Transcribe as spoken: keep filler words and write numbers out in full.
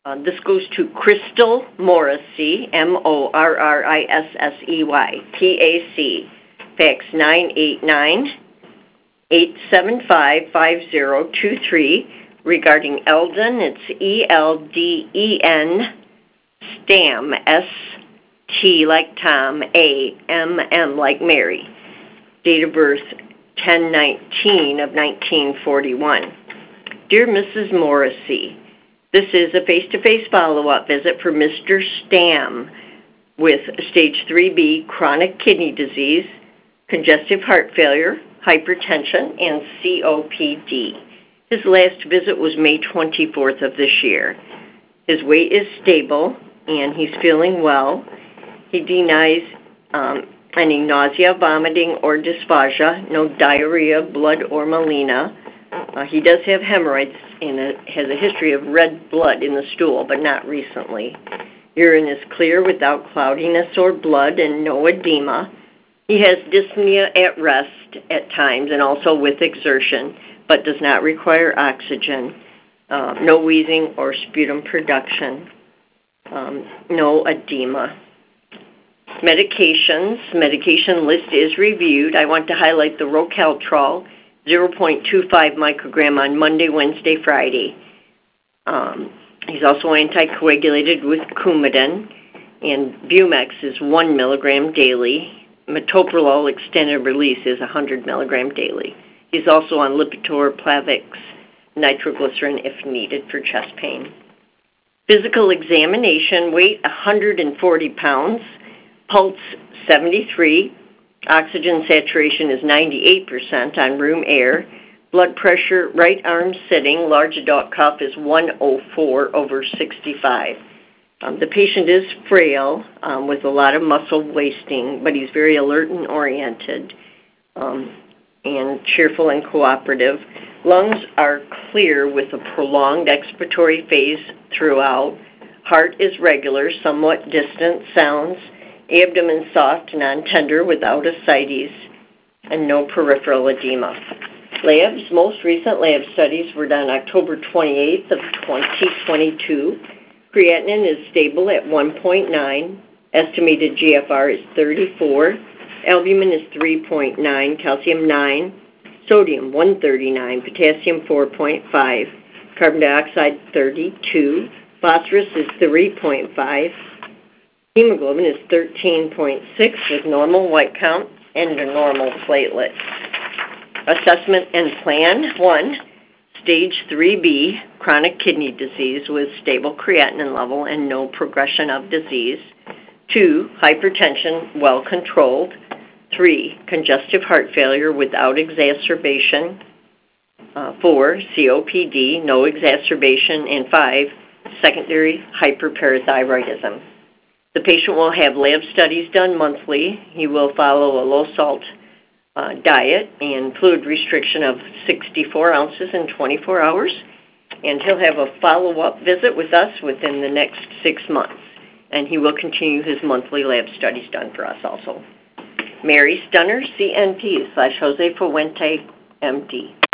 Uh, this goes to Crystal Morrissey, M O R R I S S E Y, P A C, fax nine eight nine, eight seven five, five zero two three, regarding Eldon. It's E L D E N, STAM, S T like Tom, A, M, M like Mary. Date of birth, ten nineteen of nineteen forty-one. Dear Missus Morrissey, this is a face-to-face follow-up visit for Mister Stam with stage three B chronic kidney disease, congestive heart failure, hypertension, and C O P D. His last visit was May twenty-fourth of this year. His weight is stable, and he's feeling well. He denies um, any nausea, vomiting, or dysphagia, no diarrhea, blood, or melena. Uh, he does have hemorrhoids and a, has a history of red blood in the stool, but not recently. Urine is clear without cloudiness or blood and no edema. He has dyspnea at rest at times and also with exertion, but does not require oxygen. Uh, no wheezing or sputum production. Um, no edema. Medications. Medication list is reviewed. I want to highlight the Rocaltrol, zero point two five microgram on Monday, Wednesday, Friday. Um, he's also anticoagulated with Coumadin, and Bumex is one milligram daily. Metoprolol extended release is one hundred milligram daily. He's also on Lipitor, Plavix, nitroglycerin if needed for chest pain. Physical examination, weight one hundred forty pounds, pulse seventy-three, oxygen saturation is ninety-eight percent on room air, blood pressure, right arm sitting, large adult cuff is one oh four over sixty-five. Um, the patient is frail um, with a lot of muscle wasting, but he's very alert and oriented um, and cheerful and cooperative. Lungs are clear with a prolonged expiratory phase throughout. Heart is regular, somewhat distant sounds. Abdomen soft, non-tender, without ascites, and no peripheral edema. Labs, most recent lab studies were done October twenty-eighth of twenty twenty-two. Creatinine is stable at one point nine. Estimated G F R is thirty-four. Albumin is three point nine. Calcium nine. Sodium one thirty-nine. Potassium four point five. Carbon dioxide thirty-two. Phosphorus is three point five. Hemoglobin is thirteen point six with normal white count and a normal platelet. Assessment and plan. One, stage three B, chronic kidney disease with stable creatinine level and no progression of disease. Two, hypertension, well controlled. Three, congestive heart failure without exacerbation. Uh, four, C O P D, no exacerbation. And five, secondary hyperparathyroidism. The patient will have lab studies done monthly. He will follow a low-salt uh, diet and fluid restriction of sixty-four ounces in twenty-four hours. And he'll have a follow-up visit with us within the next six months. And he will continue his monthly lab studies done for us also. Mary Stunner, C N P, slash Jose Fuente, M D.